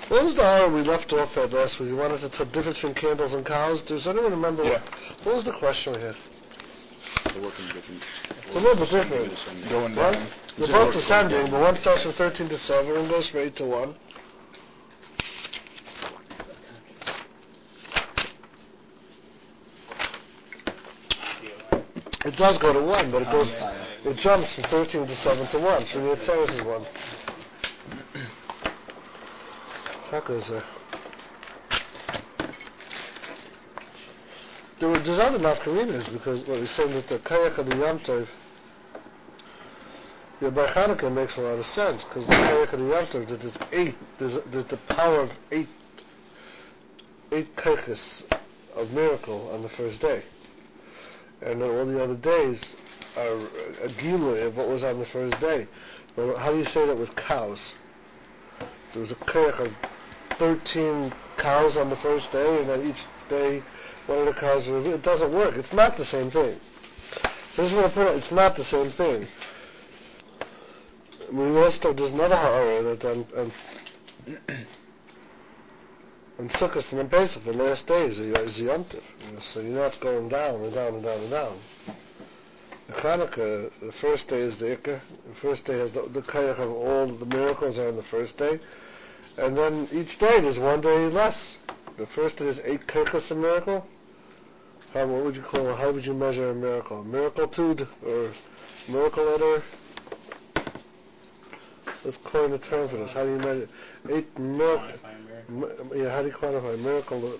What was the hour we left off at last week? You wanted to tell the difference between candles and cows? Does anyone remember what was the question we had? They're working different. It's a little bit different. Going down. They're both descending, but one starts from 13 to 7 and goes from 8 to 1. It does go to 1, but it jumps from 13 to 7 to 1. So the Atzeres is 1. That goes there. There's other nafkaminas because what we're saying that the Kayach of the Yom Tov, by Hanukkah makes a lot of sense because the Kayach of the Yom Tov, that there's 8, there's the power of 8 Kayachas of miracle on the first day. And then all the other days are a gilui of what was on the first day. But how do you say that with cows? There was a kayach of 13 cows on the first day, and then each day one of the cows was revealed. It doesn't work. It's not the same thing. So this is what I put it. It's not the same thing. We also there's another ha'ara that on Sukkot and on Pesach, the last day is Yom Tov. So you're not going down and down and down and down. The Chanukah, the first day is the Ikar. The first day has the Kayach of all the miracles are on the first day. And then each day there's one day less. The first day is 8 Kayachas of miracle. What would you call it? How would you measure a miracle? Miracletude or miracle letter? Let's coin a term for this. How do you measure 8 miracle? Yeah, how do you quantify miracle?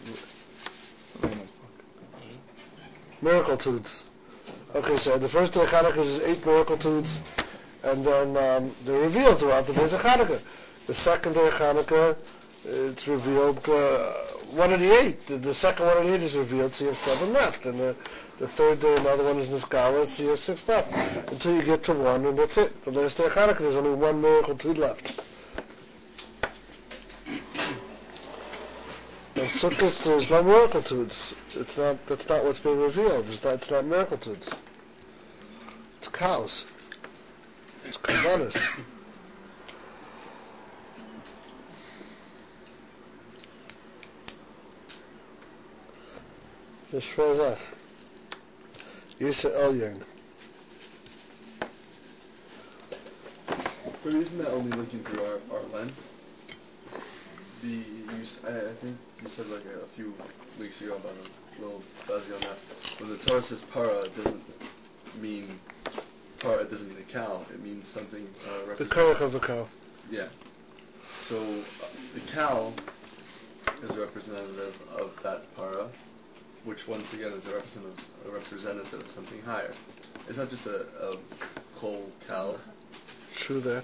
Miracletudes. Okay, so the first day of Hanukkah is 8 miracletudes, and then they're revealed throughout the days of Hanukkah. The second day of Hanukkah, it's revealed one of the 8. The second one of the 8 is revealed, so you have 7 left, and the third day another one is Niskala, so you have 6 left, until you get to 1, and that's it. The last day of Hanukkah, there's only 1 miracletude left. In Sukkot, there's no miracletudes. That's not what's being revealed. It's not miracletudes. It's cows. It's karbanos. It's Shvezach. Yisa Elyon. But isn't that only looking through our lens? I think you said like a few weeks ago about a little fuzzy on that. When the Torah says para, it doesn't mean a cow. It means something. The kayach of the cow. Yeah. So the cow is a representative of that para, which once again is a representative of something higher. It's not just a whole cow. True that.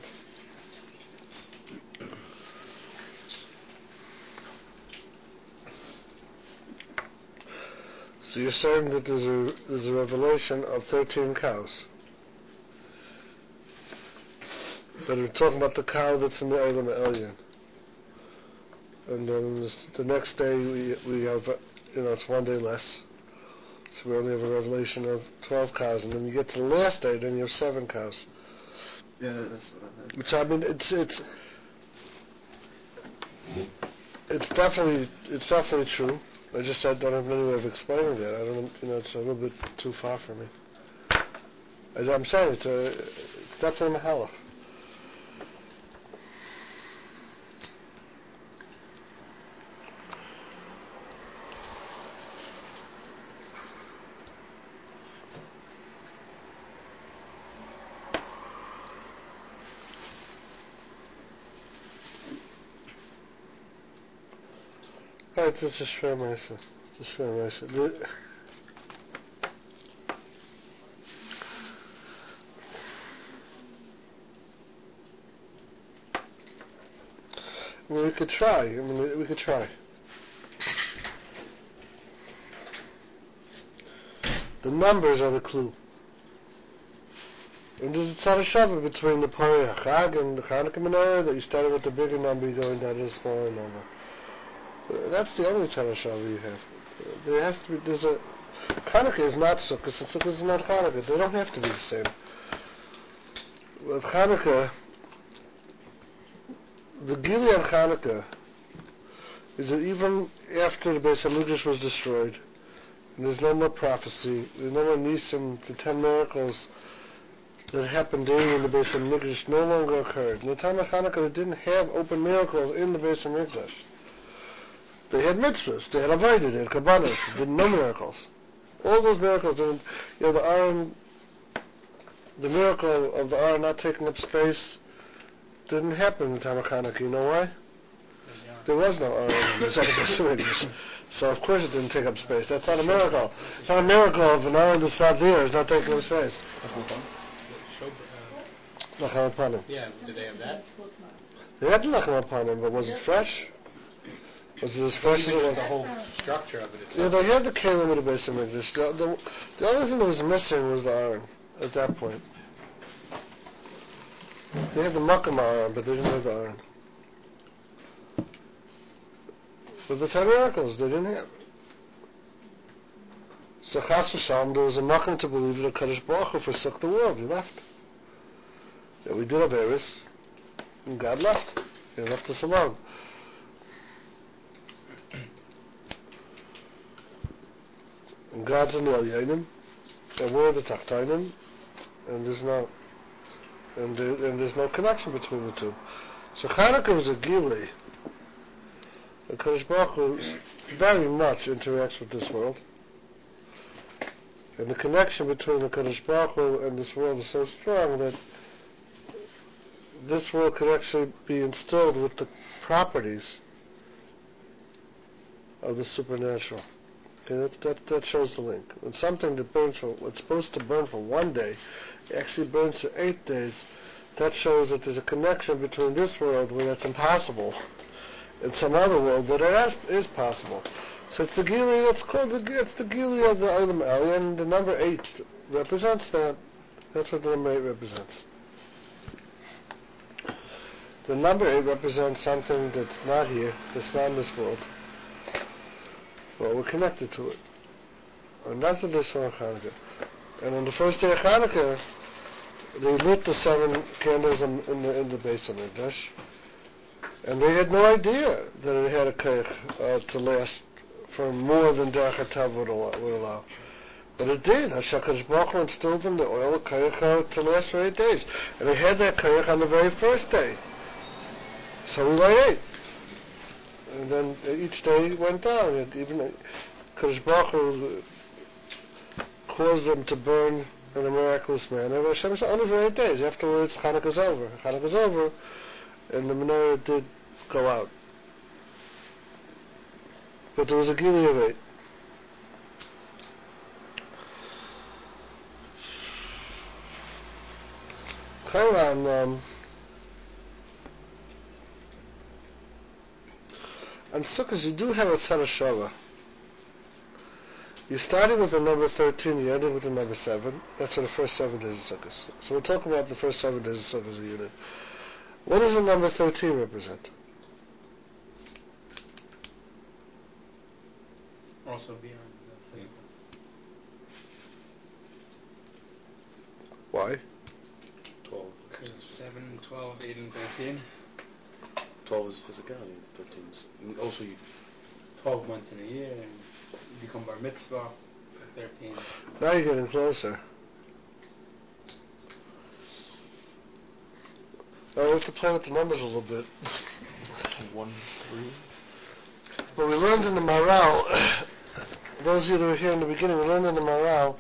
So you're saying that there's a revelation of 13 cows. But we're talking about the cow that's in the Olam Elyon. And then the next day we have, it's one day less. So we only have a revelation of 12 cows. And then you get to the last day, then you have 7 cows. Yeah, that's what I meant. Which, I mean, it's definitely true. I just don't have any way of explaining that. I don't, it's a little bit too far for me. I'm saying it's definitely Mahalach. It's a shver ma'isa. It's a shver ma'isa. We could try. We could try. The numbers are the clue. And there's a tzad shava between the Parei HaChag and the Chanukah menorah that you started with the bigger number, you're going down to the smaller number. That's the only tzad shava you have. There has to be. Chanukah is not Sukkot, and Sukkot is not Chanukah. They don't have to be the same. With Chanukah, the Gili on Chanukah is that even after the Beis HaMikdash was destroyed, and there's no more prophecy, there's no more Nisim, the 10 miracles that happened daily in the Beis HaMikdash no longer occurred. In the time of Hanukkah, they didn't have open miracles in the Beis HaMikdash. They had mitzvahs, they had avodah, they had kabbalas, they did no miracles. All those miracles didn't, the Aron, the miracle of the Aron not taking up space didn't happen in the time of Hanukkah. You know why? There was no Aron in the second Beis HaMikdash. So of course it didn't take up space. That's not a miracle. It's not a miracle if an Aron that's not there is not taking up space. Lacham Panim. Yeah, did they have that? They had Lacham Panim, but was it fresh? Was it as fresh as it was? The whole structure of it Yeah, itself. they had the Kalim of the Beis HaMikdash. The only thing that was missing was the Aron at that point. They had the Makam Aron, but they didn't have the Aron. But the 10 miracles, they didn't have. So Chas v'Shalom, there was a Makam to believe that Kadosh Baruch Hu forsook the world. He left. Yeah, we did Averis, and God left. He left us alone. And God's in the Elyonim, and we're the Tachtonim, and there's no connection between the two. So Hanukkah was a Gili. The Kadosh Baruch Hu very much interacts with this world, and the connection between the Kadosh Baruch Hu and this world is so strong that this world could actually be instilled with the properties of the supernatural. Okay, that shows the link. When something that burns for, what's supposed to burn for 1 day, actually burns for 8 days, that shows that there's a connection between this world where that's impossible and some other world that it is possible. So it's the Gili, it's the Gili of the Olam El, and the number 8 represents that. That's what the number 8 represents. The number 8 represents something that's not here, that's not in this world. Well, we're connected to it. And that's what they saw in Hanukkah. And on the first day of Hanukkah, they lit the 7 candles in the Beis HaMikdash. And they had no idea that it had a koich to last for more than Derech HaTav would allow. But it did. HaShakadosh Baruch Hu instilled in the oil a koich to last for 8 days. And they had that koich on the very first day. So we lay 8. And then each day went down. Even Kadosh Baruch Hu caused them to burn in a miraculous manner. But Hashem said only for 8 days. Afterwards, Hanukkah's over. Hanukkah's over, and the menorah did go out. But there was a Gili of 8. Chiron, on Sukkot, you do have a Tzad Shava. You started with the number 13, you ended with the number 7. That's for the first 7 days of Sukkot. So we'll talk about the first 7 days of Sukkot as a unit. What does the number 13 represent? Also beyond the physical. Why? 12. Because 7, 12, 8, and 13. 12 is physicality, 13 is... Also, you... 12 months in a year, and you become bar mitzvah at 13. Now you're getting closer. Now we have to play with the numbers a little bit. 1, 3... But we learned in the Maral, those of you that were here in the beginning, we learned in the Maral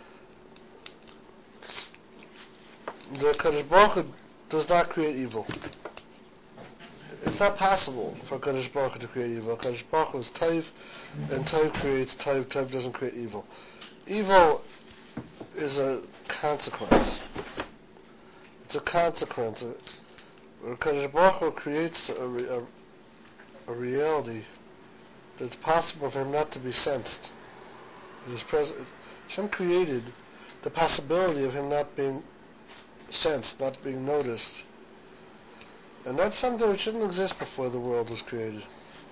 that Kadosh Baruch Hu does not create evil. It's not possible for Kadosh Baruch Hu to create evil. Kadosh Baruch Hu is Tov, and Tov creates Tov. Tov doesn't create evil. Evil is a consequence. It's a consequence. Kadosh Baruch Hu creates a reality that's possible for him not to be sensed. Hashem created the possibility of him not being sensed, not being noticed. And that's something which didn't exist before the world was created.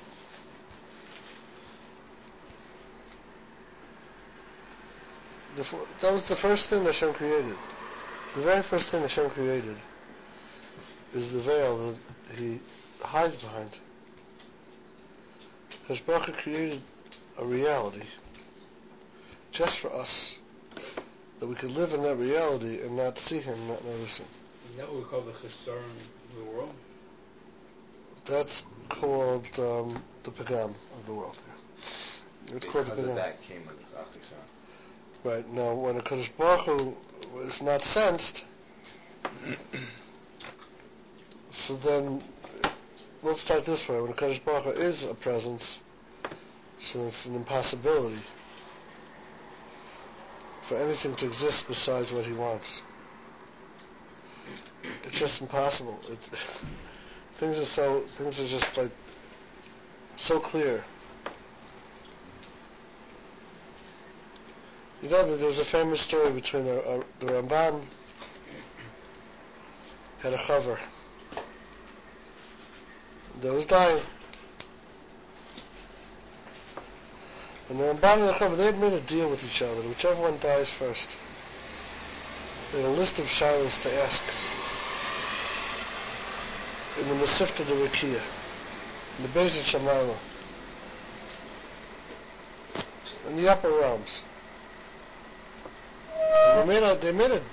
That was the first thing that Hashem created. The very first thing that Hashem created is the veil that he hides behind. Because Baruch Hu created a reality just for us, that we could live in that reality and not see Him, not notice Him. Is that what we call the chesaron of the world? That's called the Pagam of the world. Yeah. It's called the Because of Pagam. that came with Achishar. Right, now when a Kadosh Baruch Hu is not sensed, so then, let's start this way. When a Kadosh Baruch Hu is a presence, so it's an impossibility for anything to exist besides what He wants. It's just impossible. Things are just like so clear. You know that there's a famous story between the Ramban had a chaver that was dying. And the Ramban and the chaver, they had made a deal with each other. Whichever one dies first, they had a list of shilas to ask in the Masifta de Rikiya, in the Beis Shamayla, in the upper realms. And they made a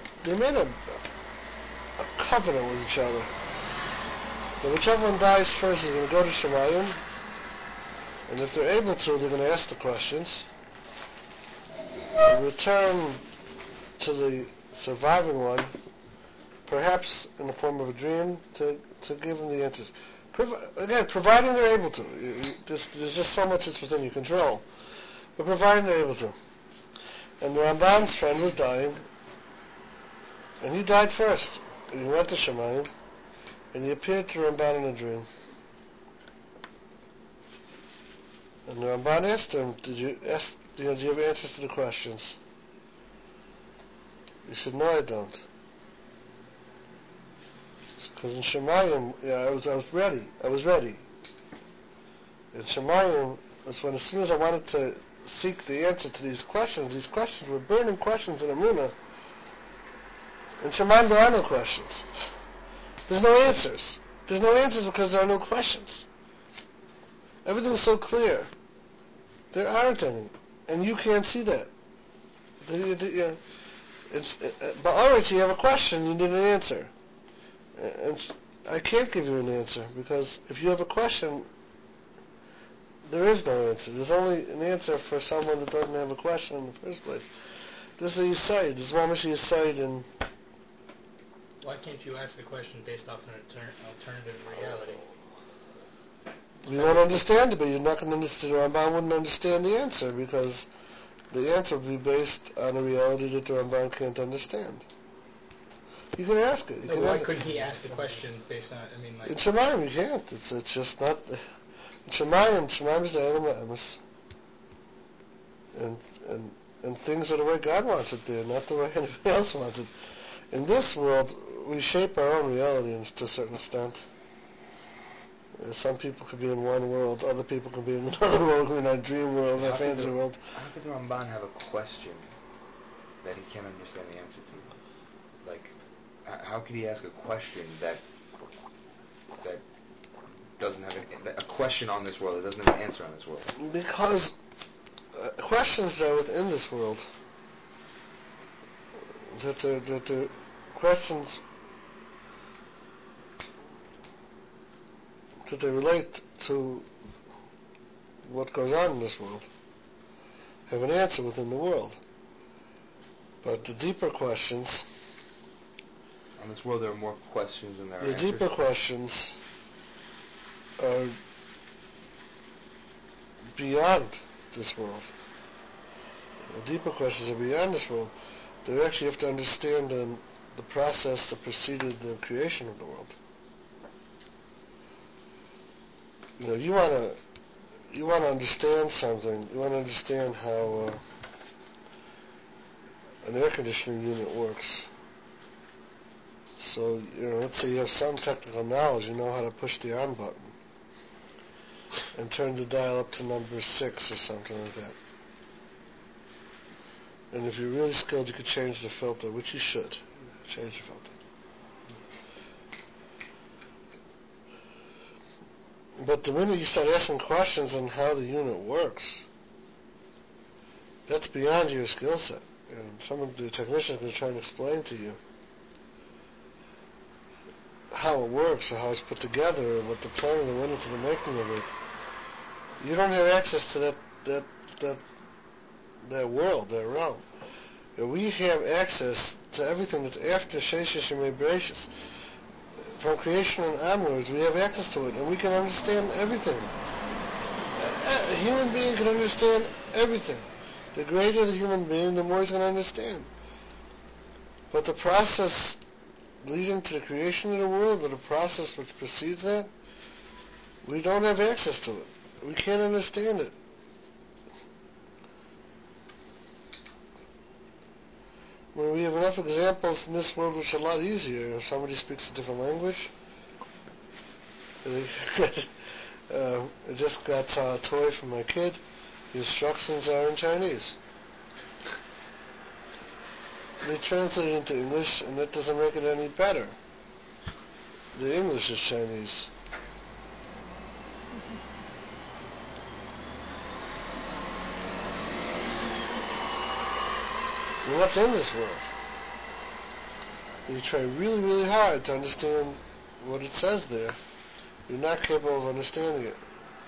covenant with each other that whichever one dies first is going to go to Shemayim, and if they're able to, they're going to ask the questions and return to the surviving one, perhaps in the form of a dream, to give them the answers. Again, providing they're able to. There's just so much that's within your control, but providing they're able to. And the Ramban's friend was dying, and he died first. And he went to Shemayim, and he appeared to Ramban in a dream. And the Ramban asked him, do you have answers to the questions? He said, no, I don't. Because in Shemayim, I was ready. In Shemayim, was when as soon as I wanted to seek the answer to these questions were burning questions in Amunah. In Shemayim there are no questions. There's no answers. There's no answers because there are no questions. Everything's so clear. There aren't any. And you can't see that. Ba'aretz, you have a question, you need an answer. And I can't give you an answer, because if you have a question, there is no answer. There's only an answer for someone that doesn't have a question in the first place. This is a Yisayid. This is Mamash Yisayid. And why can't you ask the question based off an alternative reality? You won't understand it, but you're not going to understand. The Ramban wouldn't understand the answer, because the answer would be based on a reality that the Ramban can't understand. You can ask it. Why couldn't he ask the question based on? In Shemayim you can't. It's just not. In Shemayim is the Elam Emes, and things are the way God wants it there, not the way anybody else wants it. In this world, we shape our own reality to a certain extent. Some people could be in one world, other people could be in another world, in our dream world, our fantasy world. How could the Ramban have a question that he can't understand the answer to? Like, how could he ask a question that doesn't have a question on this world that doesn't have an answer on this world? Because questions that are within this world, that the questions that they relate to what goes on in this world, have an answer within the world. But the deeper questions, on this world there are more questions than there are answers. The deeper questions are beyond this world. The deeper questions are beyond this world. They actually have to understand the process that preceded the creation of the world. You want to understand something. You want to understand how an air conditioning unit works. So, let's say you have some technical knowledge. You know how to push the on button and turn the dial up to number 6 or something like that. And if you're really skilled, you could change the filter, which you should. Change the filter. But the minute you start asking questions on how the unit works, that's beyond your skill set. And some of the technicians are trying to explain to you how it works, or how it's put together, or what the planning that went into the making of it. You don't have access to that world, that realm. And we have access to everything that's after Sheshes and Bereshis. From creation and onwards, we have access to it, and we can understand everything. A human being can understand everything. The greater the human being, the more he's going to understand. But the process leading to the creation of the world, or the process which precedes that, we don't have access to it. We can't understand it. When we have enough examples in this world which are a lot easier, if somebody speaks a different language, I just got a toy from my kid. The instructions are in Chinese. They translate it into English, and that doesn't make it any better. The English is Chinese. And what's in this world? You try really, really hard to understand what it says there. You're not capable of understanding it.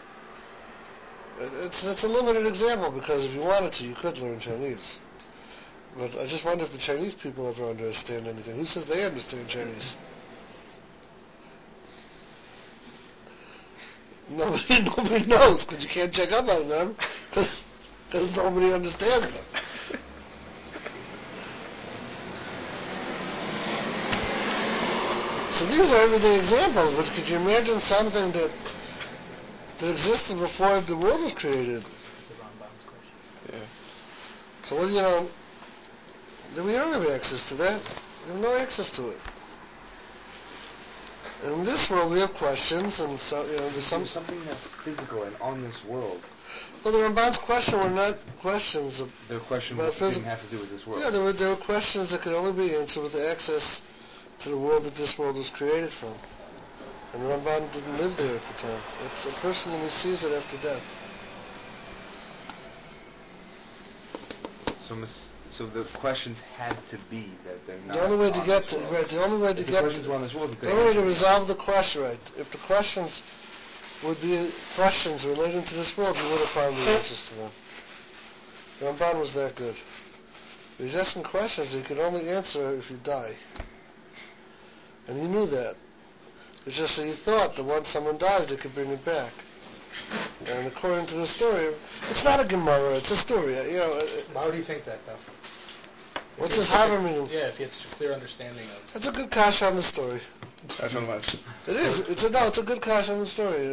It's a limited example, because if you wanted to, you could learn Chinese. But I just wonder if the Chinese people ever understand anything. Who says they understand Chinese? Nobody knows, because you can't check up on them, because nobody understands them. So these are everyday examples, but could you imagine something that existed before the world was created? That's the Rambam's question. Yeah. So we don't have access to that. We have no access to it. And in this world, we have questions, and so there's something that's physical and on this world. Well, the Ramban's question were not questions of. Their question about didn't have to do with this world. Yeah, there were questions that could only be answered with access to the world that this world was created from. And Ramban didn't live there at the time. It's a person who sees it after death. So the questions had to be that they're not. The only way to get to the only way to the get questions were on this world. The only way to resolve the question, right? If the questions would be questions relating to this world, you would have found the answers to them. Ramban was that good. He's asking questions he could only answer if you die. And he knew that. It's just that he thought that once someone dies, they could bring it back. And according to the story, it's not a Gemara, it's a story. Why would he think that, though? What's his Haver meaning? Yeah, if he had such a clear understanding of... That's a good kasha on the story. That's on my. It is. It's a good kasha on the story.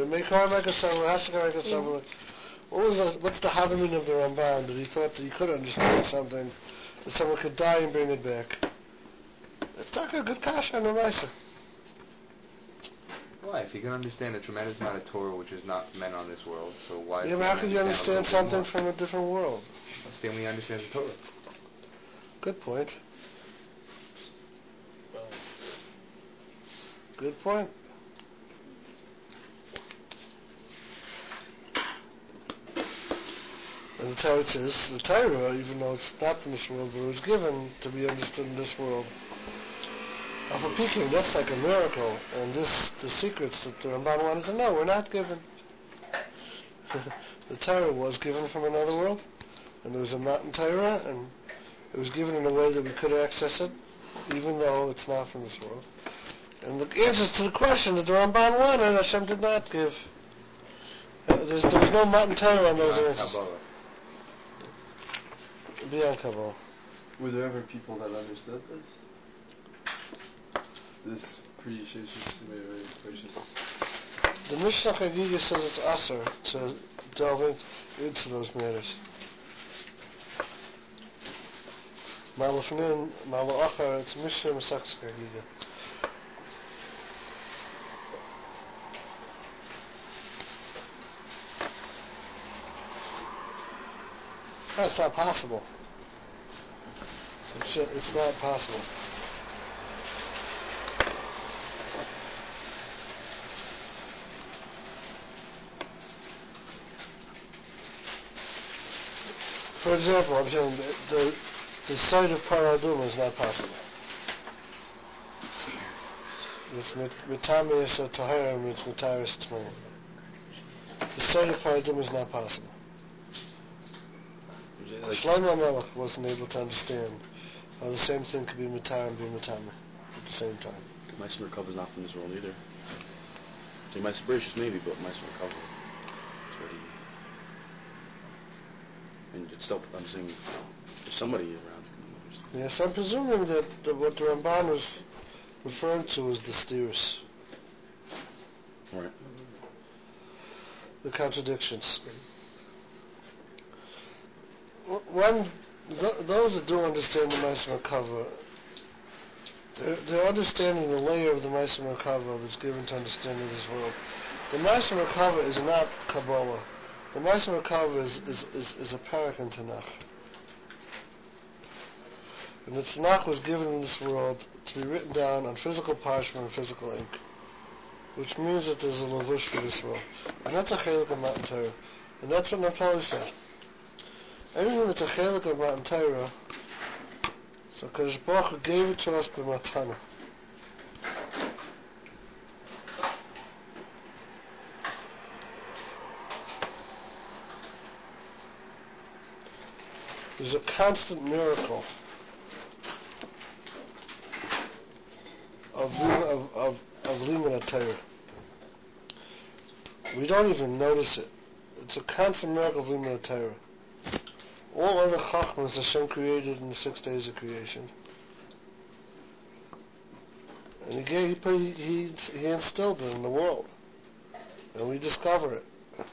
What's the Haver meaning of the Ramban? That he thought that he could understand something, that someone could die and bring it back. It's not a good kasha on the Maisa. Why? If you can understand a tremendous amount of Torah which is not meant on this world, so why? Yeah, but how could you understand something from a different world? Then we understand the Torah. Good point. Good point. And the Torah says, the Torah, even though it's not from this world, but it was given to be understood in this world. Alpha Peking, that's like a miracle. And the secrets that the Ramban wanted to know were not given. The Torah was given from another world, and there was a mountain Torah, and it was given in a way that we could access it, even though it's not from this world. And the answers to the question that the Ramban wanted, Hashem did not give. There was no mountain Torah on those answers. Kabbalah. Beyond Kabbalah. Were there ever people that understood this? This pre-Sheshis, The Mishnah Chagiga says it's asur to delve into those matters. Ma'alafnin, Ma'alachar, it's Mishnah Masachs Chagiga. That's not possible. It's not possible. For example, I'm saying the sight of Paraduma is not possible. It's Mitamis Tahara means Mitaris Tmaim. The sight of Paraduma is not possible. Shlomo Melech wasn't able to understand how the same thing could be Mitar and be Mitame at the same time. Meister Merkava is not from this world either. Say Meister Bereshis maybe, but Meister Merkava, it's already. And it's still, I'm saying, there's somebody around who can understand. Yes, I'm presuming that what the Ramban was referring to is the steers, Right. the contradictions. When those that do understand the Meister Merkava, they're understanding the layer of the Meister Merkava that's given to understanding this world. The Meister Merkava is not Kabbalah. The Meister Merkava is a parak in Tanakh. And the Tanakh was given in this world to be written down on physical parchment and physical ink, which means that there's a lavush for this world. And that's a chelik of Matan Torah. And that's what Naftali said. Everything that's a chelik of Matan Torah, so Kadosh Baruch Hu gave it to us by Matana. There's a constant miracle of Limud HaTorah. We don't even notice it. It's a constant miracle of Limud HaTorah. All other Chachmas Hashem created in the 6 days of creation. And he instilled it in the world. And we discover it.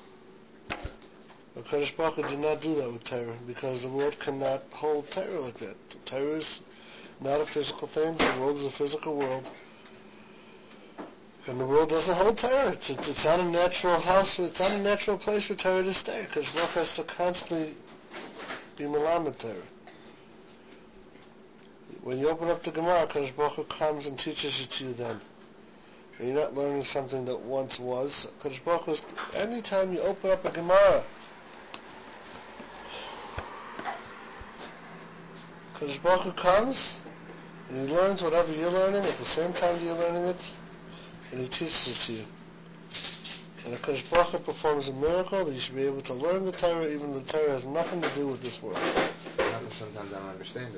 But Kadosh Baruch Hu did not do that with Torah, because the world cannot hold Torah like that. Torah is not a physical thing. The world is a physical world. And the world doesn't hold Torah. It's not a natural house. It's not a natural place for Torah to stay. Kadosh Baruch Hu has to constantly be melamed Torah. When you open up the Gemara, Kadosh Baruch Hu comes and teaches it to you then. And you're not learning something that once was. Kadosh Baruch Hu, anytime you open up a Gemara, Kadosh Baruch Hu comes and he learns whatever you're learning at the same time you're learning it, and he teaches it to you. And Kadosh Baruch Hu performs a miracle that you should be able to learn the Torah, even though the Torah has nothing to do with this world. Sometimes I don't understand it.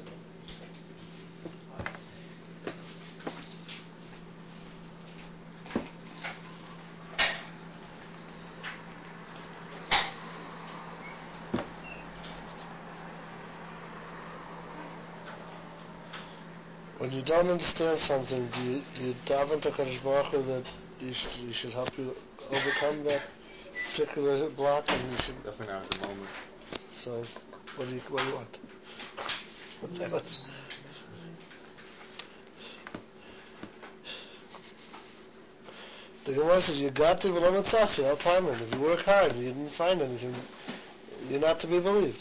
When you don't understand something, do you daven to Kadosh Baruch Hu that he should help you overcome that particular block, and you should Definitely not at the moment. So, what do you want? The Gemara says, "You got to v'lo matzasi al tamen." If you work hard and you didn't find anything, you're not to be believed.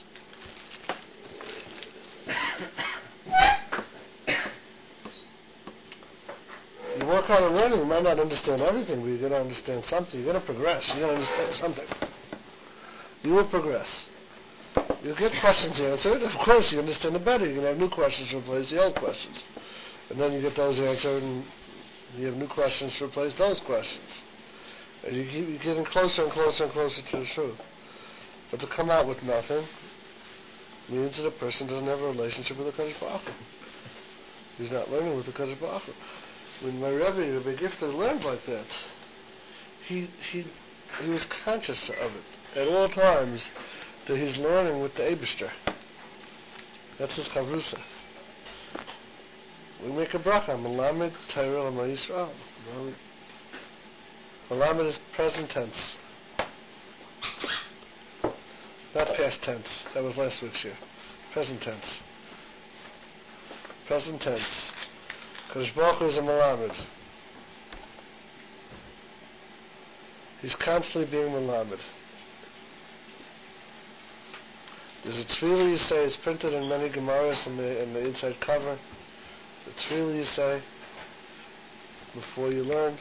You work hard on learning. You might not understand everything, but you're going to understand something. You're going to progress. You're going to understand something. You will progress. You'll get questions answered. Of course, you understand it better. You're going to have new questions to replace the old questions. And then you get those answered, and you have new questions to replace those questions. And you keep getting closer and closer and closer to the truth. But to come out with nothing means that a person doesn't have a relationship with the Kadosh Baruch Hu. He's not learning with the Kadosh Baruch Hu. When my Rebbe Gifter learned like that, he was conscious of it at all times, that he's learning with the Eibishter. That's his chavrusa. We make a bracha, Melamed Torah L'Am Yisrael. Melamed is present tense, not past tense. That was last week's year. Present tense. Present tense. Kadosh Baruch Hu is a Melamed. He's constantly being Melamed. There's a tefillah you say, it's printed in many Gemaras in the inside cover. The tefillah you say before you learn.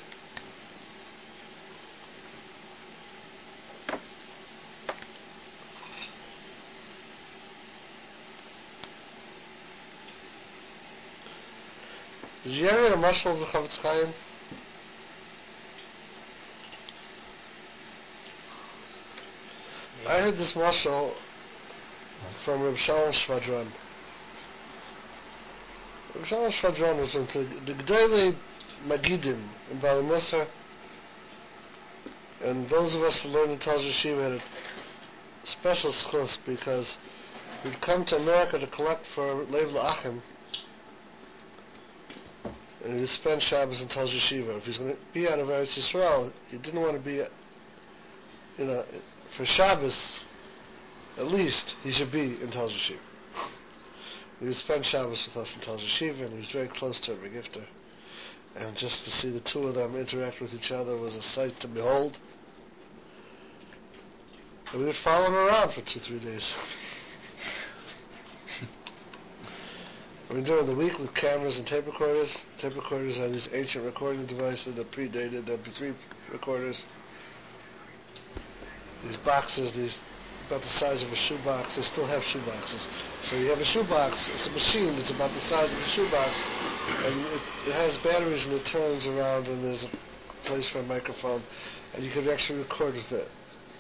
Did you ever hear the mashal of the Chavetz Chaim? I heard this mashal from Reb Shalom Shvadron. Reb Shalom Shvadron was from the G'dayli Magidim in Bali Musar, and those of us who learned in Tal Yeshiva had a special schus because we'd come to America to collect for Lev L'Achim, and he would spend Shabbos in Tal Yeshiva. If he's going to be out of Eretz Yisrael, he didn't want to be, for Shabbos, at least, he should be in Tal Yeshiva. He would spend Shabbos with us in Tal Yeshiva, and he was very close to Rabbi Gifter. And just to see the two of them interact with each other was a sight to behold. And we would follow him around for 2-3 days. During the week with cameras and tape recorders. Tape recorders are these ancient recording devices that predated MP3 recorders. These boxes, about the size of a shoebox. They still have shoeboxes. So you have a shoebox. It's a machine that's about the size of the shoebox, and it has batteries and it turns around, and there's a place for a microphone, and you can actually record with it,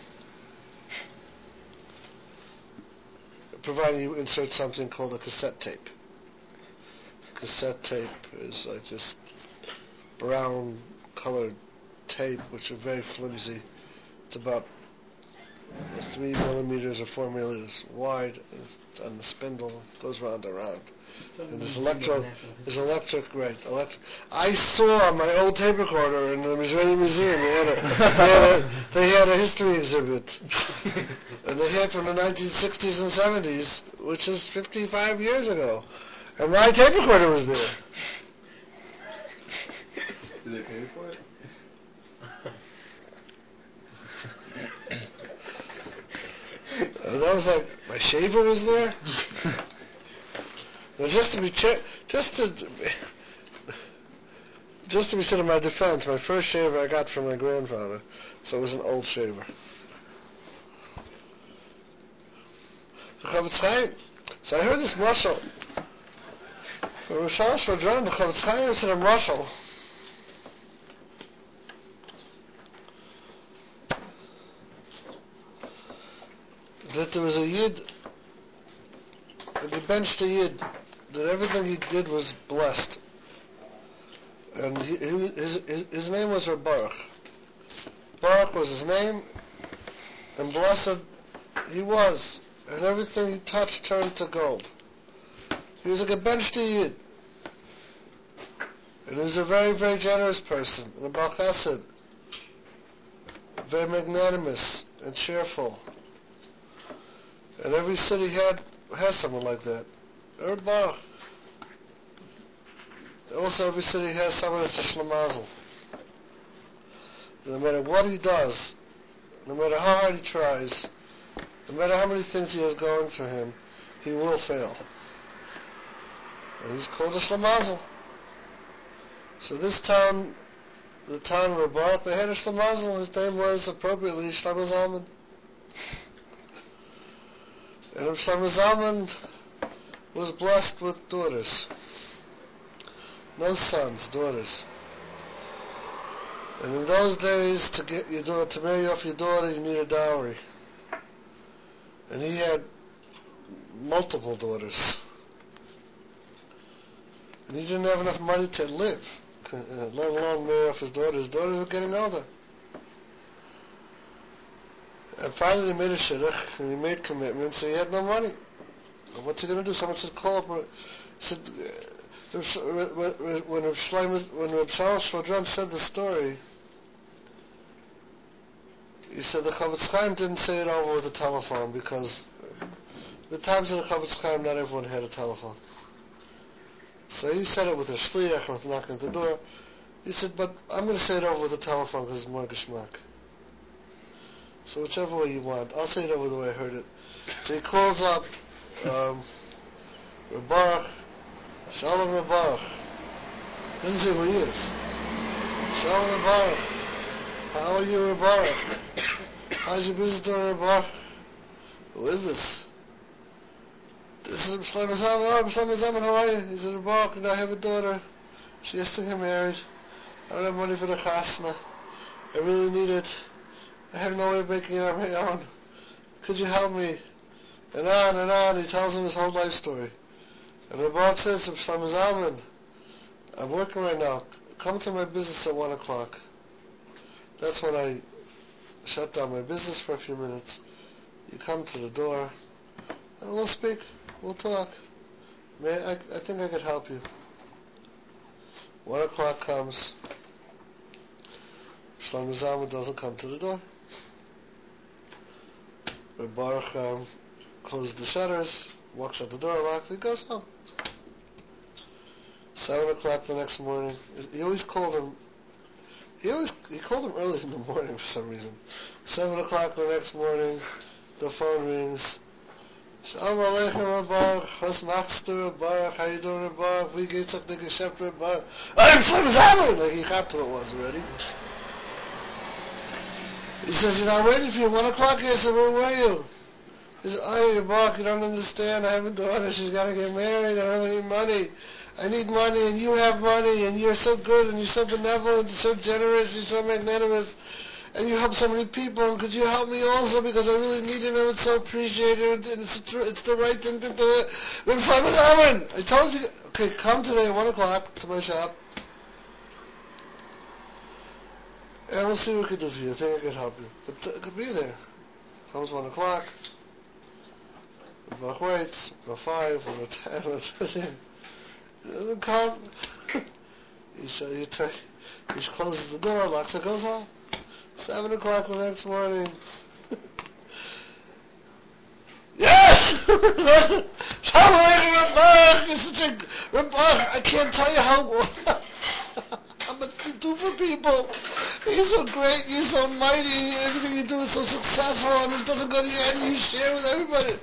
providing you insert something called a cassette tape. Cassette tape is like this brown colored tape, which are very flimsy. It's about 3 millimeters or 4 millimeters wide, and it's on the spindle. It goes round and round. And there's electric. I saw my old tape recorder in the Israeli Museum. They had a history exhibit, and they had from the 1960s and 70s, which is 55 years ago. And my tape recorder was there. Did they pay for it? That was like, my shaver was there. Now, just to be said in my defense, my first shaver I got from my grandfather, so it was an old shaver. So I heard this mashal. When Rosh Hashanah, the Chavetz Chaim said a mashal. That there was a Yid, a gebenched Yid, that everything he did was blessed. And his name was Reb Baruch. Baruch was his name, and blessed he was. And everything he touched turned to gold. He was a gebenched Yid. And he was a very, very generous person, and a Baal Chesed, very magnanimous and cheerful. And every city has someone like that. Reb Baruch. Also, every city has someone that's a shlemazel. No matter what he does, no matter how hard he tries, no matter how many things he has going for him, he will fail. And he's called a shlemazel. So this town, the town of Reb Baruch, they had a shlemazel. His name was appropriately Shlomo Zalman. And Shlomo Zalman was blessed with daughters. No sons, daughters. And in those days, to marry off your daughter, you need a dowry. And he had multiple daughters. And he didn't have enough money to live, let alone marry off his daughters. His daughters were getting older. And finally he made a shidduch, and he made commitments, so he had no money. And what's he going to do? Someone said, call up. Said, when Reb Shalom Shvadron said the story, he said the Chavetz Chaim didn't say it over with a telephone, because the times of the Chavetz Chaim, not everyone had a telephone. So he said it with a shliach, with knocking at the door. He said, but I'm going to say it over with a telephone because it's more geschmack. So whichever way you want. I'll say it over the way I heard it. So he calls up Reb Baruch. Shalom Reb Baruch. Doesn't say who he is. Shalom Reb Baruch. How are you, Reb Baruch? How's your business doing, Reb Baruch? Who is this? This is Shlomo Zalman. Oh, Shlomo Zalman, how are you? He said, Reb Baruch, and I have a daughter. She has to get married. I don't have money for the chasna. I really need it. I have no way of making it on my own. Could you help me? And on. He tells him his whole life story. And the Baruch says to Shlomo Zalman, I'm working right now. Come to my business at 1 o'clock. That's when I shut down my business for a few minutes. You come to the door, and we'll speak. We'll talk. I think I could help you. 1 o'clock comes. Shlomo Zalman doesn't come to the door. The Baruch closes the shutters, walks out the door, locks, he goes home. 7 o'clock the next morning. He always called him. He called him early in the morning for some reason. 7 o'clock the next morning, the phone rings. Shalom Aleichem, Baruch. Was machst du, Baruch? How you doing, Baruch? Wie geht's euch, the Geschäft, Baruch? I'm Shlomo Zalman! Like he got to it was already. He says, I'm waiting for you. 1 o'clock. I said, where were you? He said, oh, Baruch, you don't understand. I have a daughter. She's got to get married. I don't have any money. I need money, and you have money, and you're so good, and you're so benevolent, you're so generous, you're so magnanimous, and you help so many people, and could you help me also, because I really need it, and I would so appreciate it, and it's the right thing to do it. Then Shlomo Zalman, I told you, okay, come today at 1 o'clock to my shop, and we'll see what we can do for you. I think I could help you. But I could be there. Comes 1 o'clock, the Baruch waits, about 5, about 10, about 15. He doesn't come. He closes the door, locks it, goes home. 7 o'clock the next morning. Yes! Shalom Aleichem, Baruch! You're such a Baruch. I can't tell you how much you do for people. You're so great, you're so mighty, everything you do is so successful, and it doesn't go to your head, and you share with everybody.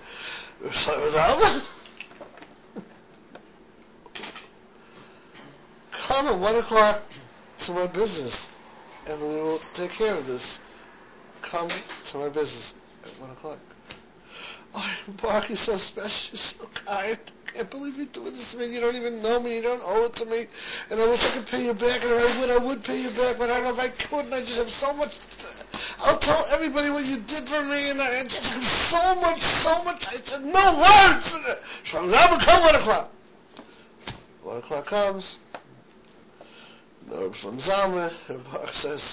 Come at 1 o'clock to my business, and we will take care of this. Come to my business at 1 o'clock. Oh, Baruch, you're so special, you're so kind. I can't believe you're doing this to me. You don't even know me, you don't owe it to me. And I wish I could pay you back, and I would pay you back, but I don't know if I could, and I just have so much. I'll tell everybody what you did for me, and I just have so much. I said, no words! Shlomo Zalman, come 1 o'clock. 1 o'clock comes. No, Shlomo Zalman, and Baruch says,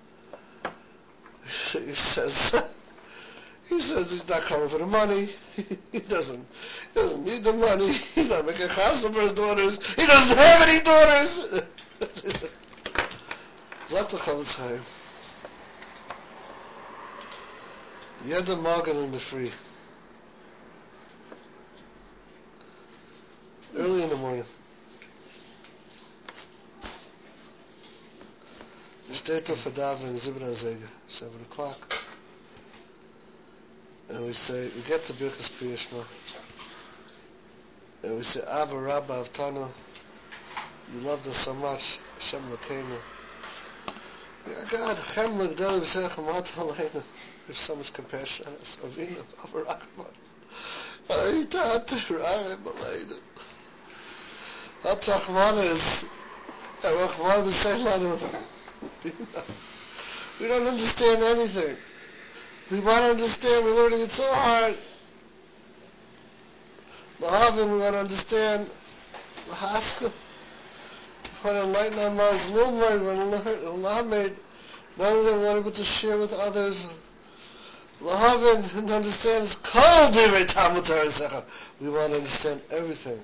he says he's not coming for the money. He doesn't need the money. He's not making a chasna for his daughters. He doesn't have any daughters. Sagt the Chofetz Chaim. Yedem Magen in the free. Early in the morning. State of Fadav and Zibra Zega, 7 o'clock. And we get to Birchas Kriya Shema. And we say, Ava Rabba Avtanu, you loved us so much, Hashem Lakeinu. God, Chem L'gdel V'Seichem Ata Aleinu. You have so much compassion on us. Avinu, Ava Rachman. Ayita Atirayim Aleinu. At Rachman is, Rachman V'Seichlanu. We don't understand anything. We want to understand, we're learning it so hard. Lahavim, we want to understand. Lahaska, we want to enlighten our minds. Lilmud, we want to learn. Lamed, not only we want to be able to share with others. Lahavin, and to understand is Kol Divrei Talmud Torah Secha. We want to understand everything.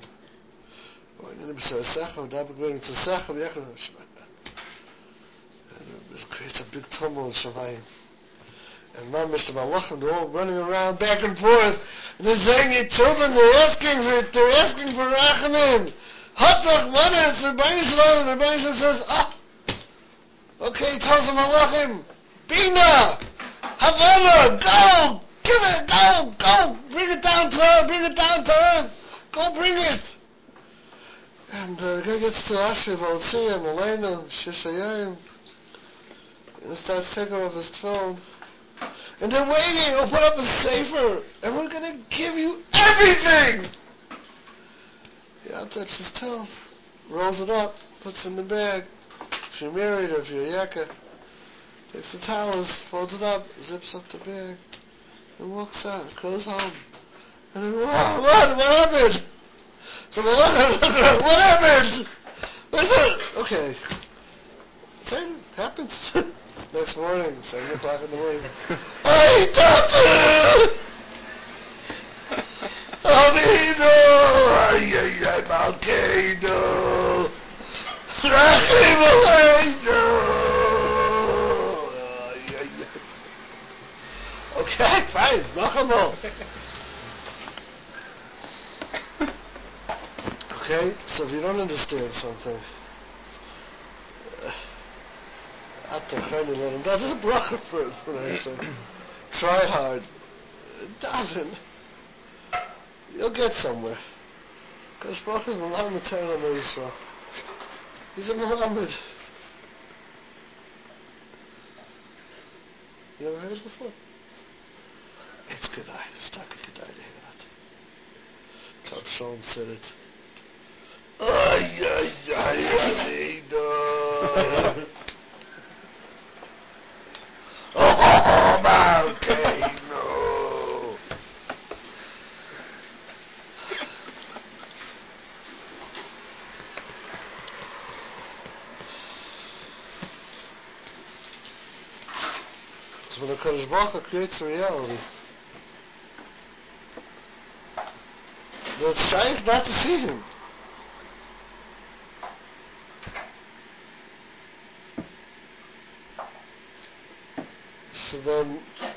It creates a big tumult in Shemayim. And Mamish, the Malachim, they're all running around back and forth. And they're saying, your children, they're asking for Rachamim. Hatach Manas, Rabbi Yisrael, and Rabbi Yisrael says, okay, tells the Malachim, Bina, Havana, go, give it, go, bring it down to earth, go bring it. And the guy gets to Ashrei Valtzia and Elena, Shishayim, and he starts taking off his tefillin. And they're waiting, we'll put up a sefer, and we're going to give you everything! He untapes his tefillin, rolls it up, puts in the bag. If you're married or if you're a yakka, takes the towels, folds it up, zips up the bag, and walks out, goes home. And then, wow, what happened? So what happened? What's it? Okay. Same happens. Next morning, 7 o'clock in the morning. Hey, doctor! Amido! Ay, Malcado! Rahim Aleinu! Okay, fine, knockable. Okay, so if you don't understand something, that is a bracha for it, when I say. Try hard. Daven. You'll get somewhere. Because Baruch is Melamed Torah Yisrael. He's a Melamed. You ever heard it before? It's Kedai. It's Taka Kedai to hear that. Top Shalom said it. Ay, Amido. Oh, Malkeinu. So when the Kadosh Baruch Hu creates a reality, that's shaykh not to see him. So then,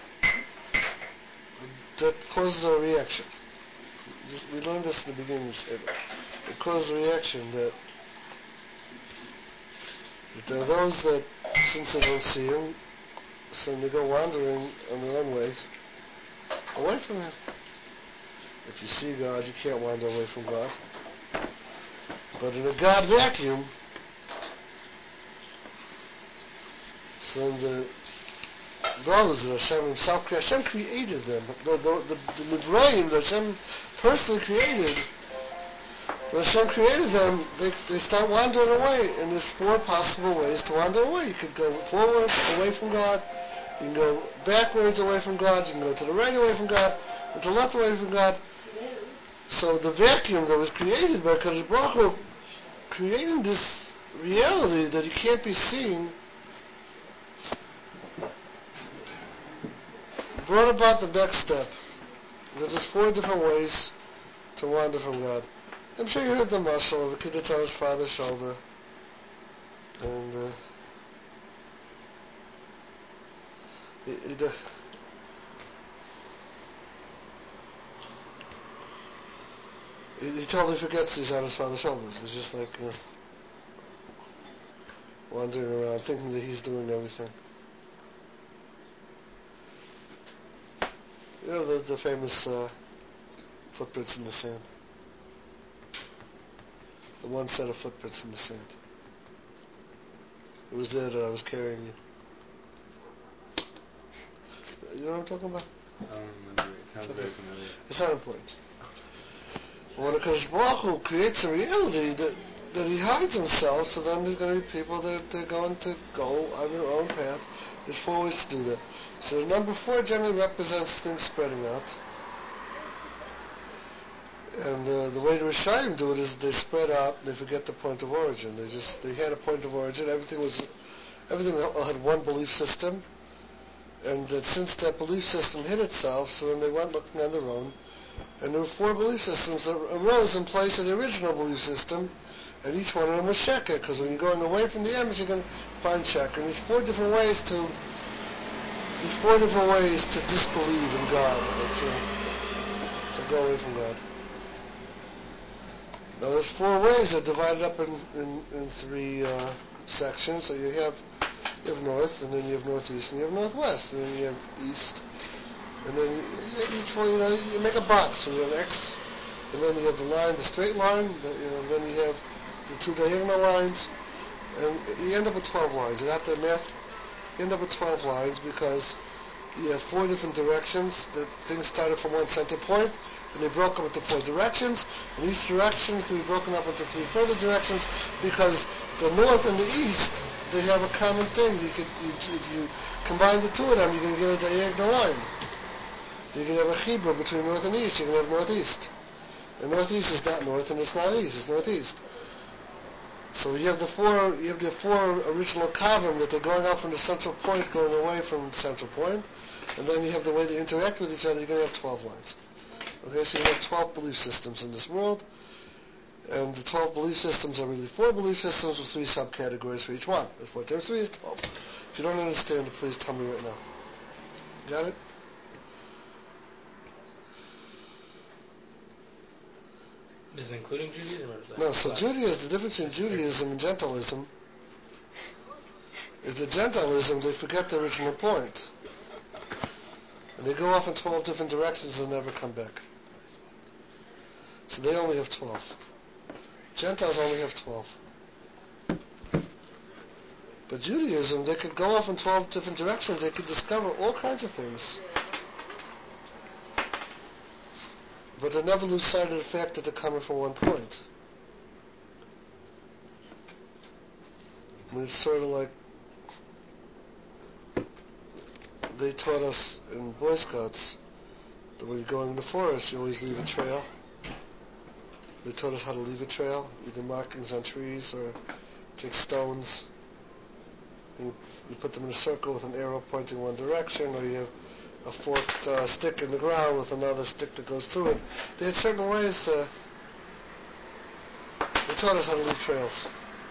that causes a reaction. We learned this in the beginning of the Seder. It causes a reaction that there are those that, since they don't see him, so then they go wandering on their own way, away from him. If you see God, you can't wander away from God. But in a God vacuum, so then those that Hashem himself created, Hashem created them. The Midraim that Hashem personally created, when Hashem created them, they start wandering away. And there's 4 possible ways to wander away. You could go forward, away from God. You can go backwards, away from God. You can go to the right, away from God. And to the left, away from God. So the vacuum that was created by Kadosh Baruch Hu, creating this reality that it can't be seen, brought about the next step. That there's 4 different ways to wander from God. I'm sure you heard the mashal of a kid that's on his father's shoulder. And he totally forgets he's on his father's shoulders. He's just like wandering around thinking that he's doing everything. You know the famous footprints in the sand. The one set of footprints in the sand. It was there that I was carrying you. You know what I'm talking about? I don't remember. It sounds very familiar. It's not important. When the Kadosh Baruch Hu creates a reality that he hides himself, so then there's going to be people that they're going to go on their own path. There's 4 ways to do that. So the number 4 generally represents things spreading out. And the way the Rishayim do it is they spread out and they forget the point of origin. They had a point of origin. Everything had one belief system. And that since that belief system hid itself, so then they went looking on their own. And there were 4 belief systems that arose in place of the original belief system, and each one of them was sheker, because when you're going away from the image, you're going to find sheker. And there's 4 different ways to disbelieve in God, to go away from God. Now there's 4 ways that are divided up in 3 sections. So you have north, and then you have northeast, and you have northwest, and then you have east. And then each one, you make a box. So you have X, and then you have the line, the straight line. Then you have the 2 diagonal lines, and you end up with 12 lines. You have to math. You end up with 12 lines because you have 4 different directions. The things started from one center point, and they broke up into 4 directions, and each direction can be broken up into 3 further directions, because the north and the east, they have a common thing. If you combine the two of them, you're going to get a diagonal line. You can have a chibur between north and east. You can have northeast. And northeast is not north, and it's not east. It's northeast. So you have the four original kavim that they're going off from the central point, going away from the central point, and then you have the way they interact with each other. You're going to have 12 lines. Okay, so you have 12 belief systems in this world, and the 12 belief systems are really 4 belief systems with 3 subcategories for each one. That's 4 times 3 is 12. If you don't understand it, please tell me right now. Got it? Is it including Judaism or is that? No, so Judaism, the difference between Judaism and Gentilism is that Gentilism, they forget the original point. And they go off in 12 different directions and never come back. So they only have 12. Gentiles only have 12. But Judaism, they could go off in 12 different directions. They could discover all kinds of things. But they never lose sight of the fact that they're coming from one point. I mean, it's sort of like they taught us in Boy Scouts that when you're going in the forest, you always leave a trail. They taught us how to leave a trail, either markings on trees or take stones. You put them in a circle with an arrow pointing one direction, or you have a forked stick in the ground with another stick that goes through it. They had certain ways. They taught us how to leave trails.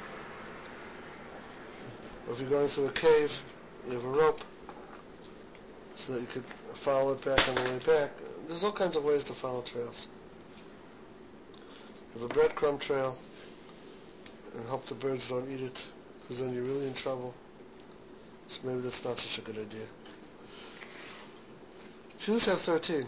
If you're going through a cave, you have a rope so that you could follow it back on the way back. There's all kinds of ways to follow trails. You have a breadcrumb trail and hope the birds don't eat it, because then you're really in trouble. So maybe that's not such a good idea. Jews have 13.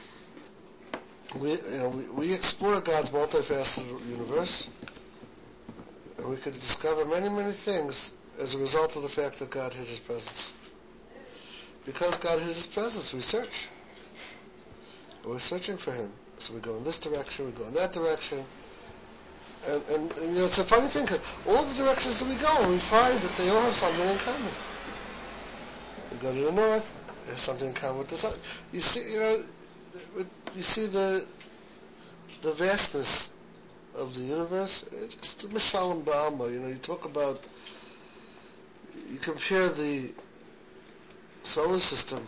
We explore God's multifaceted universe, and we could discover many, many things as a result of the fact that God hid His presence. Because God hid His presence, we search. And we're searching for Him. So we go in this direction, we go in that direction. And it's a funny thing, because all the directions that we go, we find that they all have something in common. We go to the north, there's something in common with the south. You see the vastness of the universe. It's just a Mishalem Ba'alma. You talk about, you compare the solar system,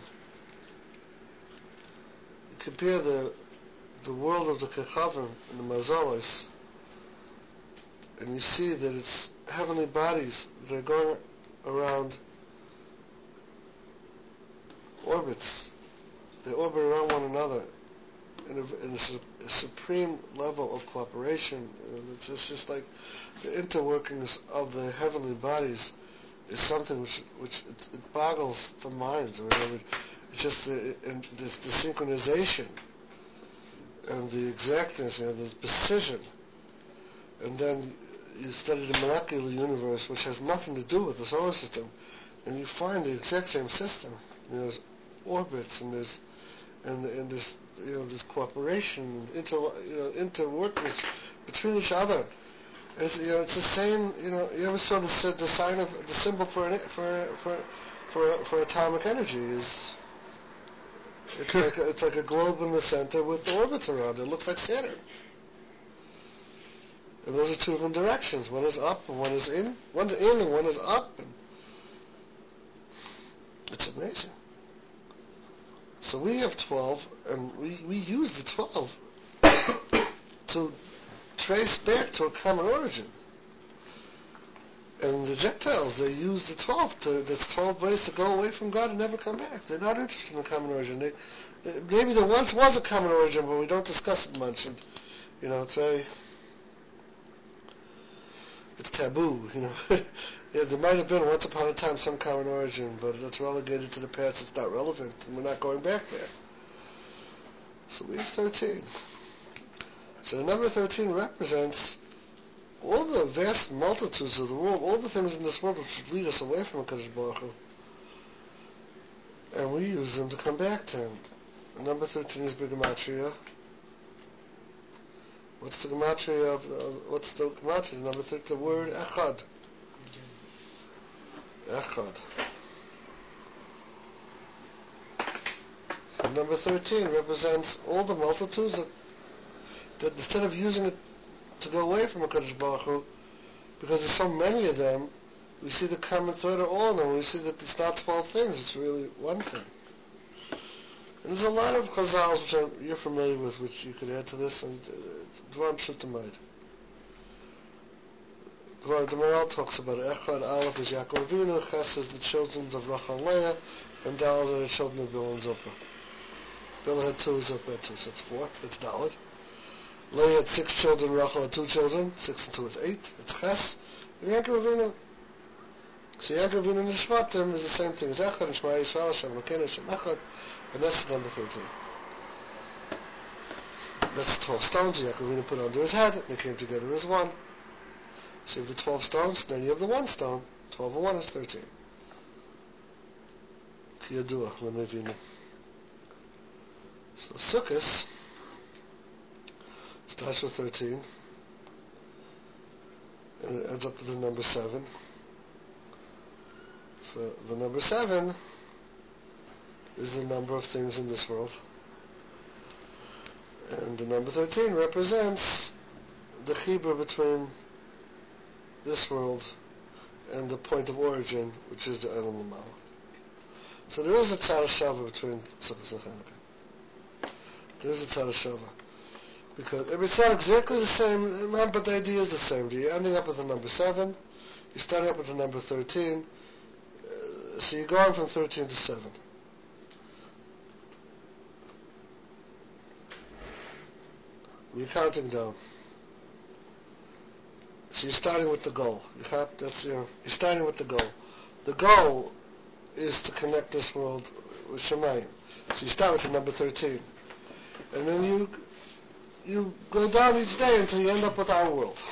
you compare the world of the Kechavim and the Mazalis, and you see that it's heavenly bodies that are going around orbits. They orbit around one another in a supreme level of cooperation. It's just like the interworkings of the heavenly bodies is something which it boggles the mind. It's just the synchronization and the exactness, the precision. And then you study the molecular universe, which has nothing to do with the solar system, and you find the exact same system. There's orbits, and there's this cooperation, interworkings between each other. It's the same. You ever saw the sign of the symbol for atomic energy? It's like a globe in the center with the orbits around it. It looks like Saturn. And those are 2 different directions. One is up and one is in. One's in and one is up. And it's amazing. So we have 12, and we use the 12 to trace back to a common origin. And the Gentiles, they use the 12 that's 12 ways to go away from God and never come back. They're not interested in a common origin. Maybe there once was a common origin, but we don't discuss it much. And, it's taboo, Yeah, there might have been once upon a time some common origin, but it's relegated to the past. It's not relevant, and we're not going back there. So we have 13. So the number 13 represents all the vast multitudes of the world, all the things in this world which lead us away from HaKadosh Baruch Hu. and we use them to come back to him. Number 13 is Gematria. What's the Gematria what's the Gematria? Number 13, the word Echad. Echad. And number 13 represents all the multitudes that instead of using it to go away from HaKadosh Baruch Hu, because there's so many of them, we see the common thread of all of them. We see that it's not 12 things, it's really one thing. And there's a lot of chazals which you're familiar with, which you could add to this, and Dvarim Pshutamid. The Maral talks about it. Echad Aleph is Yaakov Avinu, Ches is the children of Rachel and Leah, and Dal are the children of Bilhah and Zilpah. Bilhah had 2, Zilpah had 2, so that's 4, that's Dalet. Leah had 6 children, Rachel had 2 children, 6 and 2 is 8, it's Ches. And Yaakov Avinu. So Yaakov Avinu and the Shvatim is the same thing as Echad, and Shema Yisrael, Hashem Elokeinu, Hashem Echad, and that's number 13. That's the 12 stones Yaakov Avinu put under his head, and they came together as one. So you have the 12 stones, then you have the 1 stone. 12 and 1 is 13. Kiyadua, Lemevinu. So Sukkot starts with 13, and it ends up with the number 7. So the number 7 is the number of things in this world. And the number 13 represents the chibur between this world and the point of origin, which is the Olam Lamala. So there is a tzad shava between Sukkot and Chanukah. There is a tzad shava. Because it's not exactly the same, but the idea is the same. You're ending up with the number 7, you're starting up with the number 13, so you're going from 13 to 7. You're counting down. So you're starting with the goal. You're starting with the goal. The goal is to connect this world with Shemayim. So you start with the number 13. And then you go down each day until you end up with our world.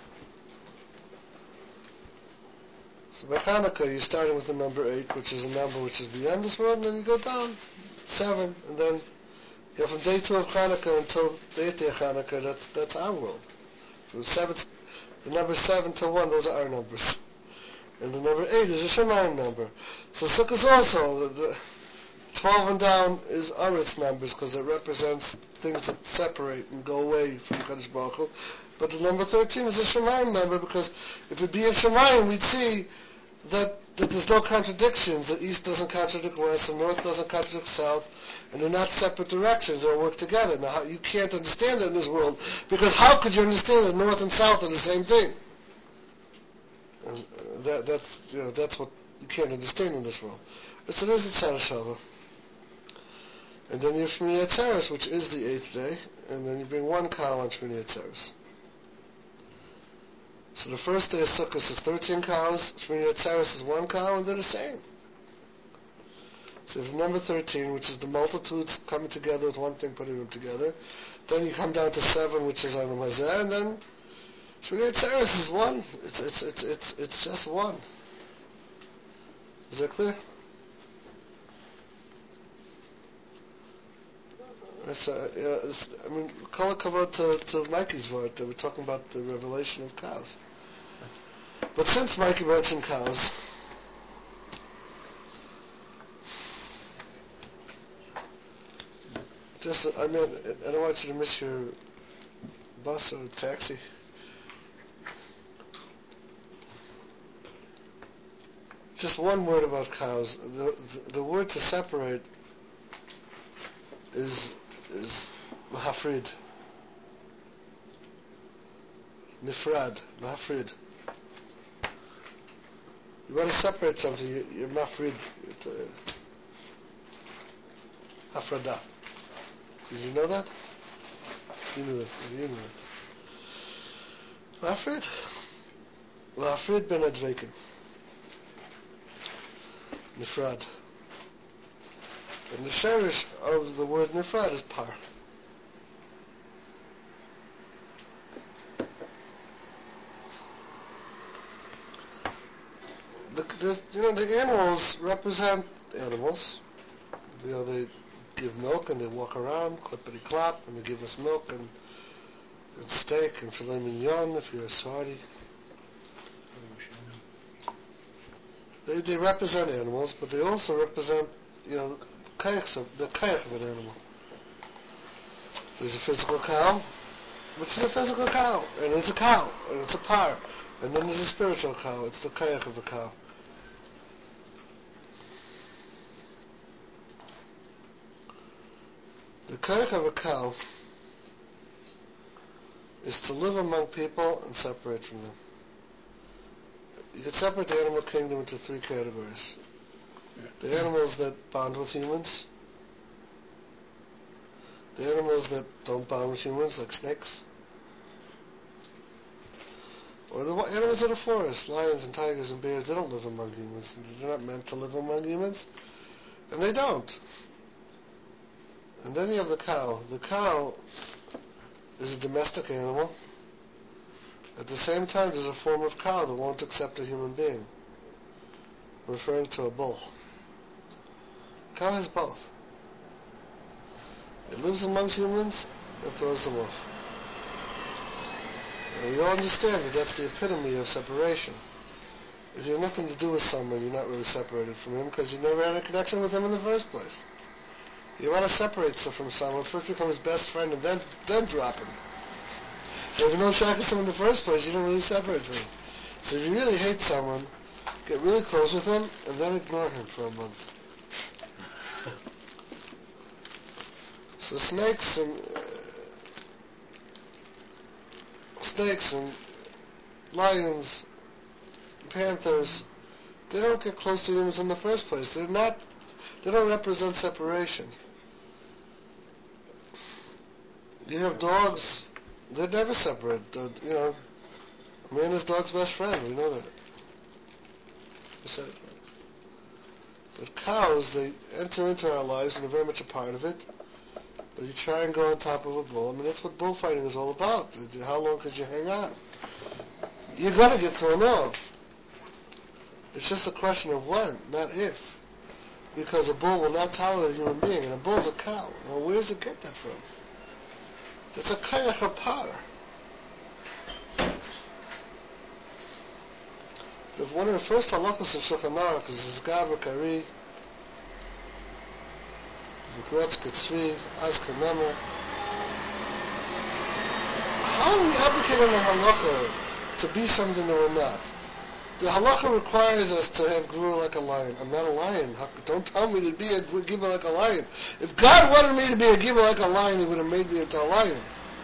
So by Hanukkah, you're starting with the number 8, which is a number which is beyond this world, and then you go down 7, and then from day 2 of Hanukkah until the 8th day of Hanukkah, that's our world. From the number 7 to 1, those are our numbers. And the number 8 is a Shemayim number. So Sukkot is also, the 12 and down is Aretz numbers, because it represents things that separate and go away from Kadosh Baruch Hu. But the number 13 is a Shemayim number, because if it be in Shemayim, we'd see that there's no contradictions. The east doesn't contradict west, the north doesn't contradict south, and they're not separate directions. They work together. Now, you can't understand that in this world, because how could you understand that north and south are the same thing? And that's what you can't understand in this world. And so there's the Tzad Shava. And then you have Shmini Atzeres, which is the 8th day, and then you bring 1 cow on Shmini Atzeres. So the first day of Sukkot is 13 cows, Shmini Atzeres is 1 cow, and they're the same. So if number 13, which is the multitudes coming together with one thing, putting them together, then you come down to 7, which is Olam Hazeh, and then Shmini Atzeres is 1. It's just 1. Is that clear? Kol hakavod to Mikey's word. We're talking about the revelation of cows. But since Mikey mentioned cows, I don't want you to miss your bus or taxi. Just one word about cows. The word to separate is lahafrid. Nifrad, lahafrid. You want to separate something, you're mafrid. It's hafrada. Did you know that? You knew that. You knew that. Lahafrid ben adveikim. Nifrad. And the sherish of the word nifrad is par. The animals represent animals, They give milk and they walk around, clippity clop, and they give us milk and steak and filet mignon if you're a Saudi. They represent animals, but they also represent, the kayach of an animal. There's a physical cow, which is a physical cow, and it's a cow, and it's a par. And then there's a spiritual cow, it's the kayach of a cow. The kayach of a cow is to live among people and separate from them. You can separate the animal kingdom into three categories. The animals that bond with humans, the animals that don't bond with humans, like snakes, or the animals of the forest, lions and tigers and bears. They don't live among humans. They're not meant to live among humans, and they don't. And then you have the cow. The cow is a domestic animal. At the same time, there's a form of cow that won't accept a human being. I'm referring to a bull. A cow has both. It lives amongst humans and throws them off. And we all understand that that's the epitome of separation. If you have nothing to do with someone, you're not really separated from him because you never had a connection with him in the first place. You want to separate from someone, first become his best friend, and then drop him. If you don't shackle him in the first place, you don't really separate from him. So if you really hate someone, get really close with him, and then ignore him for a month. So snakes and lions, panthers, they don't get close to humans in the first place. They don't represent separation. You have dogs, they never separate. A man is dog's best friend, we know that. I said it. But cows, they enter into our lives and they're very much a part of it. But you try and go on top of a bull. I mean, that's what bullfighting is all about. How long could you hang on? You're going to get thrown off. It's just a question of when, not if. Because a bull will not tolerate a human being, and a bull's a cow. Now, where does it get that from? That's a kayach of power. One of the first halachos of Shulchan Aruch is Gabra Kari, V'krotz Ketzvi, Az Kenamer. How are we advocating a halacha to be something that we're not? The halacha requires us to have grew like a lion. I'm not a lion. Don't tell me to be a gibber like a lion. If God wanted me to be a gibber like a lion, He would have made me into a lion.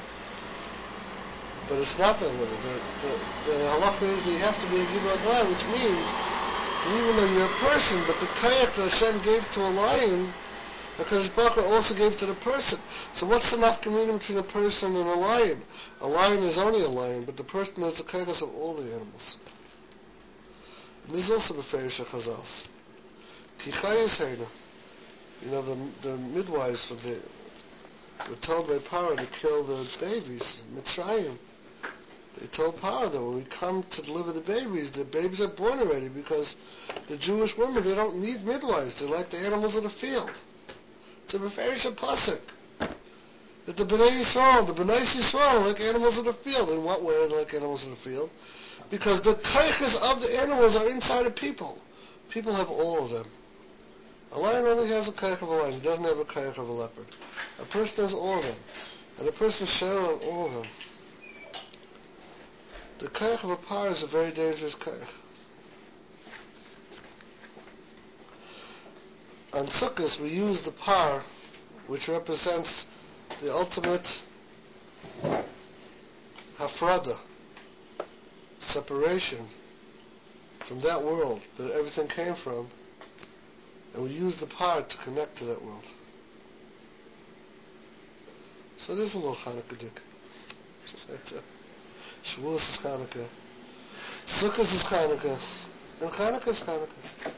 But it's not that way. The halacha is that you have to be a gibber like a lion, which means that even though you're a person, but the kayach that Hashem gave to a lion, HaKadosh Baruch Hu also gave to the person. So what's the nafka between a person and a lion? A lion is only a lion, but the person is the kayach of all the animals. And this is also beferish Chazals. Ki chayes heina. The midwives were told by Paro to kill the babies, Mitzrayim. They told Paro that when we come to deliver the babies are born already because the Jewish women, they don't need midwives. They're like the animals of the field. It's a beferish pasuk. That the Bnei Yisrael are like animals of the field. In what way are they like animals of the field? Because the kayachas of the animals are inside of people. People have all of them. A lion only has a kayach of a lion. He doesn't have a kayach of a leopard. A person has all of them. And a person shall have all of them. The kayach of a par is a very dangerous kayach. On Sukkot, we use the par, which represents the ultimate hafrada, separation from that world that everything came from, and we use the par to connect to that world. So there's a little Hanukkah dik. Shavuos is Hanukkah, Sukkot is Hanukkah, and Hanukkah is Hanukkah.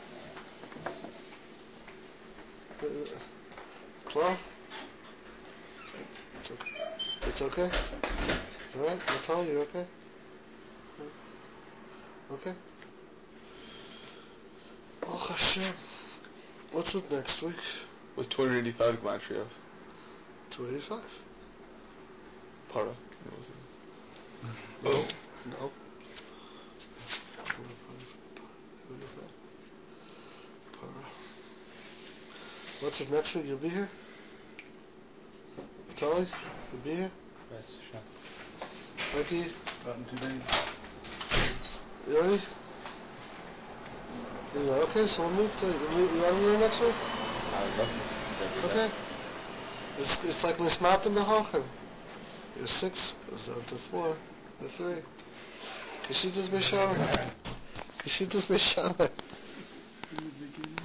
Claw? It's okay. It's okay? Alright, I'll tell you, okay? Okay? Oh Hashem. What's with next week? Was 285 gematria of 285. para? It No. wasn't. No. What's his next week? You'll be here? Tully? You'll be here? Yes, sure. Mikey? About in 2 days. Yoni? Yeah, okay, so we'll meet. You want to do next week? I would love to. Okay. It's like Nismatim B'Chochem. You're 6, goes down to 4, to 3. Kashitas B'Shammai. Kashitas B'Shammai.